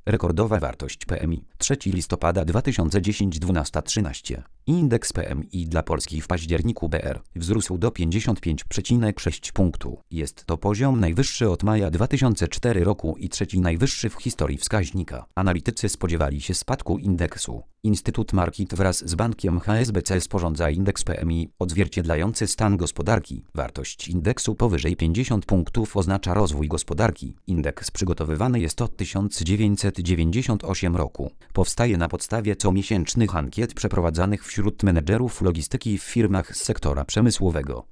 Rekordowa wartość PMI 3 listopada 2010 12:13. Indeks PMI dla Polski w październiku BR wzrósł do 55,6 punktu. Jest to poziom najwyższy od maja 2004 roku i trzeci najwyższy w historii wskaźnika. Analitycy spodziewali się spadku indeksu. Instytut Markit wraz z bankiem HSBC sporządza indeks PMI odzwierciedlający stan gospodarki. Wartość indeksu powyżej 50 punktów oznacza rozwój gospodarki. Indeks przygotowywany jest od 1998 roku. Powstaje na podstawie comiesięcznych ankiet przeprowadzanych wśród menedżerów logistyki w firmach z sektora przemysłowego.